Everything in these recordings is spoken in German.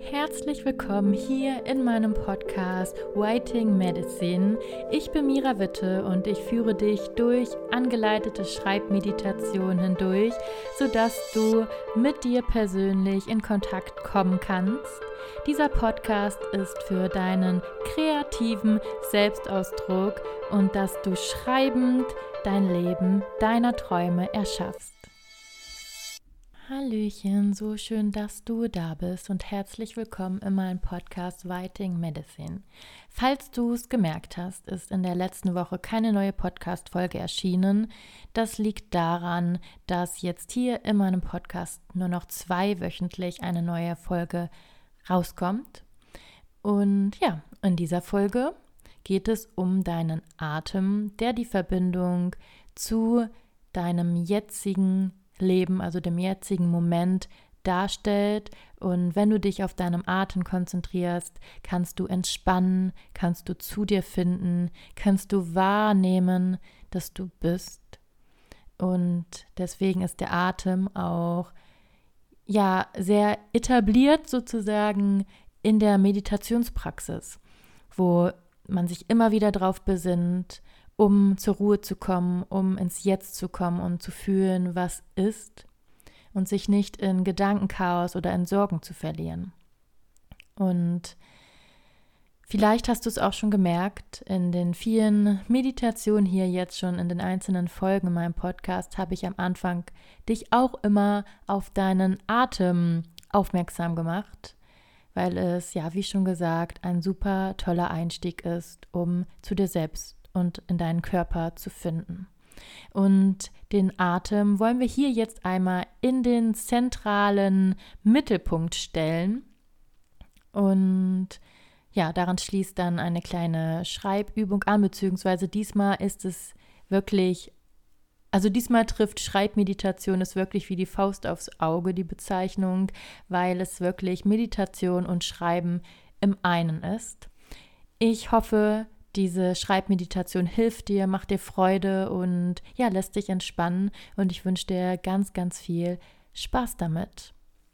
herzlich willkommen hier in meinem Podcast Writing Medicine. Ich bin Mira Witte und ich führe dich durch angeleitete Schreibmeditationen hindurch, sodass du mit dir persönlich in Kontakt kommen kannst. Dieser Podcast ist für deinen kreativen Selbstausdruck und dass du schreibend dein Leben deiner Träume erschaffst. Hallöchen, so schön, dass du da bist und herzlich willkommen in meinem Podcast Writing Medicine. Falls du es gemerkt hast, ist in der letzten Woche keine neue Podcast-Folge erschienen. Das liegt daran, dass jetzt hier in meinem Podcast nur noch 2 wöchentlich eine neue Folge rauskommt. Und ja, in dieser Folge geht es um deinen Atem, der die Verbindung zu deinem jetzigen Leben, also dem jetzigen Moment darstellt. Und wenn du dich auf deinem Atem konzentrierst, kannst du entspannen, kannst du zu dir finden, kannst du wahrnehmen, dass du bist. Und deswegen ist der Atem auch sehr etabliert sozusagen in der Meditationspraxis, wo man sich immer wieder drauf besinnt, um zur Ruhe zu kommen, um ins Jetzt zu kommen und zu fühlen, was ist und sich nicht in Gedankenchaos oder in Sorgen zu verlieren. Und vielleicht hast du es auch schon gemerkt, in den vielen Meditationen hier jetzt schon in den einzelnen Folgen in meinem Podcast habe ich am Anfang dich auch immer auf deinen Atem aufmerksam gemacht, weil es, wie schon gesagt, ein super toller Einstieg ist, um zu dir selbst und in deinen Körper zu finden. Und den Atem wollen wir hier jetzt einmal in den zentralen Mittelpunkt stellen. Und daran schließt dann eine kleine Schreibübung an, beziehungsweise diesmal ist es wirklich, diesmal trifft Schreibmeditation es wirklich wie die Faust aufs Auge, die Bezeichnung, weil es wirklich Meditation und Schreiben im einen ist. Ich hoffe, diese Schreibmeditation hilft dir, macht dir Freude und lässt dich entspannen. Und ich wünsche dir ganz, ganz viel Spaß damit.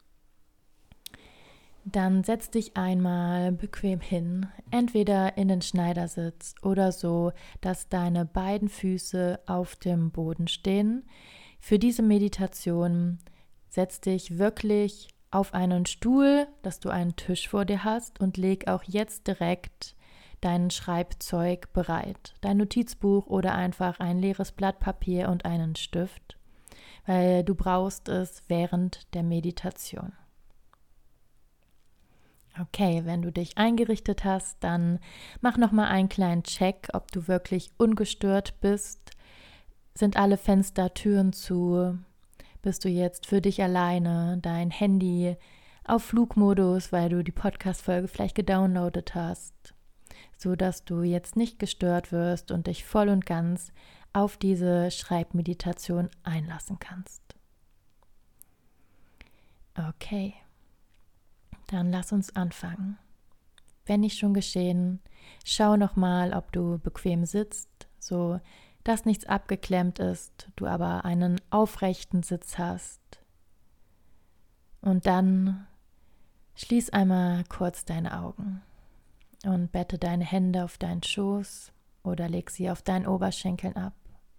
Dann setz dich einmal bequem hin, entweder in den Schneidersitz oder so, dass deine beiden Füße auf dem Boden stehen. Für diese Meditation setz dich wirklich auf einen Stuhl, dass du einen Tisch vor dir hast und leg auch jetzt direkt dein Schreibzeug bereit, dein Notizbuch oder einfach ein leeres Blatt Papier und einen Stift, weil du brauchst es während der Meditation. Okay, wenn du dich eingerichtet hast, dann mach nochmal einen kleinen Check, ob du wirklich ungestört bist. Sind alle Fenster, Türen zu? Bist du jetzt für dich alleine, dein Handy auf Flugmodus, weil du die Podcast-Folge vielleicht gedownloadet hast, so dass du jetzt nicht gestört wirst und dich voll und ganz auf diese Schreibmeditation einlassen kannst. Okay, dann lass uns anfangen. Wenn nicht schon geschehen, schau nochmal, ob du bequem sitzt, so dass nichts abgeklemmt ist, du aber einen aufrechten Sitz hast. Und dann schließ einmal kurz deine Augen. Und bette deine Hände auf deinen Schoß oder leg sie auf deinen Oberschenkeln ab.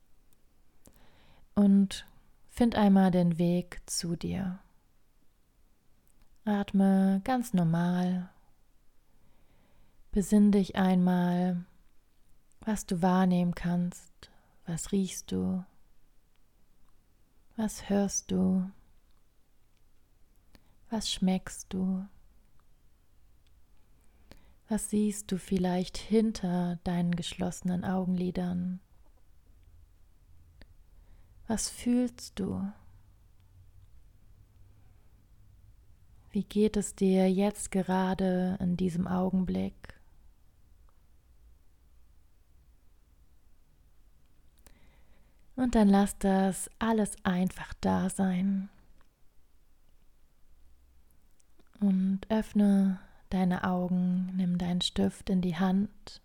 Und find einmal den Weg zu dir. Atme ganz normal. Besinn dich einmal, was du wahrnehmen kannst. Was riechst du? Was hörst du? Was schmeckst du? Was siehst du vielleicht hinter deinen geschlossenen Augenlidern? Was fühlst du? Wie geht es dir jetzt gerade in diesem Augenblick? Und dann lass das alles einfach da sein. Und öffne deine Augen, nimm deinen Stift in die Hand.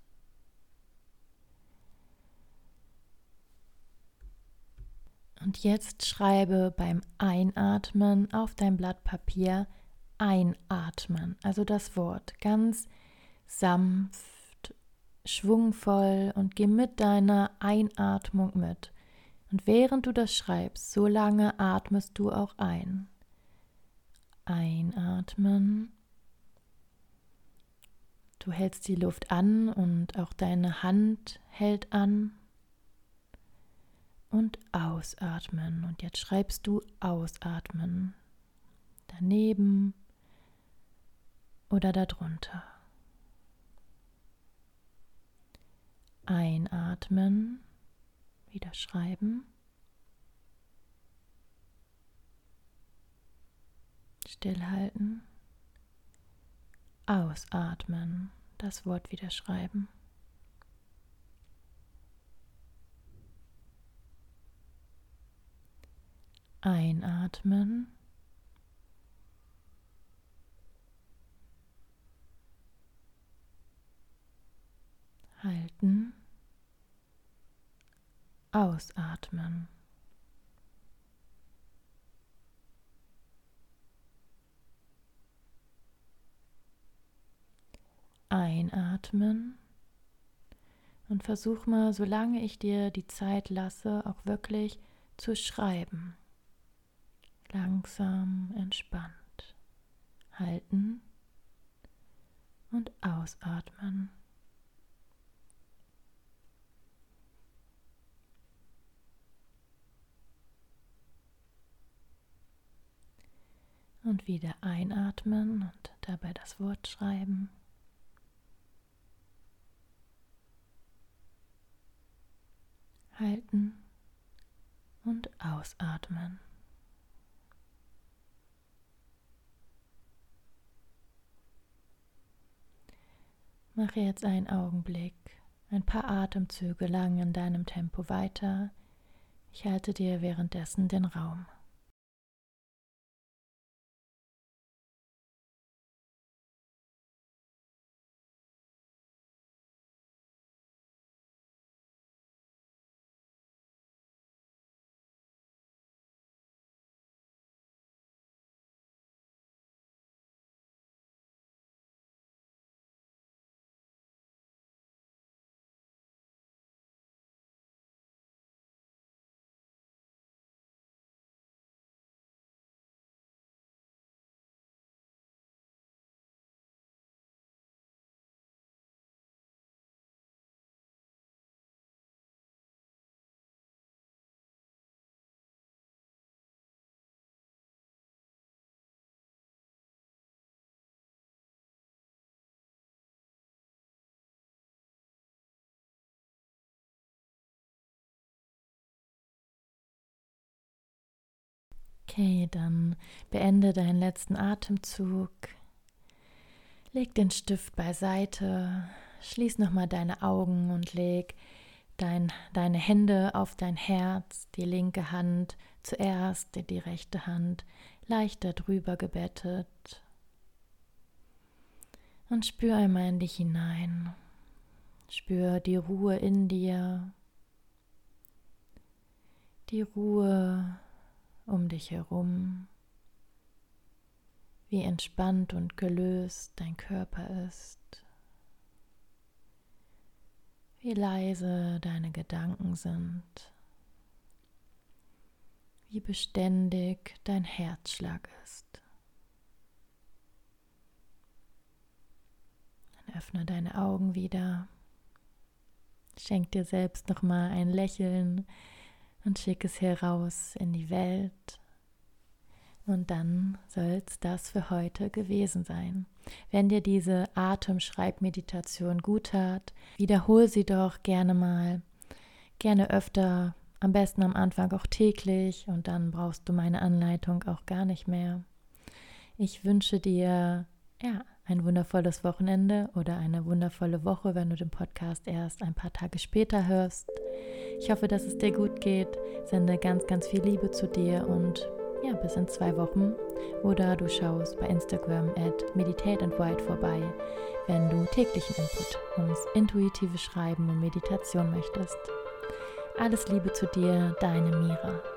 Und jetzt schreibe beim Einatmen auf dein Blatt Papier einatmen, also das Wort ganz sanft, schwungvoll und geh mit deiner Einatmung mit. Und während du das schreibst, so lange atmest du auch ein. Einatmen. Du hältst die Luft an und auch deine Hand hält an. Und ausatmen. Und jetzt schreibst du ausatmen. Daneben oder darunter. Einatmen. Wieder schreiben. Stillhalten. Ausatmen. Das Wort wieder schreiben. Einatmen. Halten. Ausatmen. Einatmen. Und versuch mal, solange ich dir die Zeit lasse, auch wirklich zu schreiben. Langsam, entspannt. Halten und ausatmen. Und wieder einatmen und dabei das Wort schreiben. Halten und ausatmen. Mache jetzt einen Augenblick, ein paar Atemzüge lang in deinem Tempo weiter. Ich halte dir währenddessen den Raum. Okay, dann beende deinen letzten Atemzug. Leg den Stift beiseite, schließ nochmal deine Augen und leg deine Hände auf dein Herz, die linke Hand zuerst, die rechte Hand leicht darüber gebettet. Und spür einmal in dich hinein. Spür die Ruhe in dir, die Ruhe um dich herum, wie entspannt und gelöst dein Körper ist, wie leise deine Gedanken sind, wie beständig dein Herzschlag ist. Dann öffne deine Augen wieder, schenk dir selbst nochmal ein Lächeln und schick es heraus in die Welt. Und dann soll es das für heute gewesen sein. Wenn dir diese Atemschreibmeditation gut tat, wiederhole sie doch gerne mal, gerne öfter, am besten am Anfang auch täglich und dann brauchst du meine Anleitung auch gar nicht mehr. Ich wünsche dir ein wundervolles Wochenende oder eine wundervolle Woche, wenn du den Podcast erst ein paar Tage später hörst. Ich hoffe, dass es dir gut geht. Sende ganz, ganz viel Liebe zu dir und bis in 2 Wochen. Oder du schaust bei Instagram @meditateandwrite vorbei, wenn du täglichen Input ums intuitive Schreiben und Meditation möchtest. Alles Liebe zu dir, deine Mira.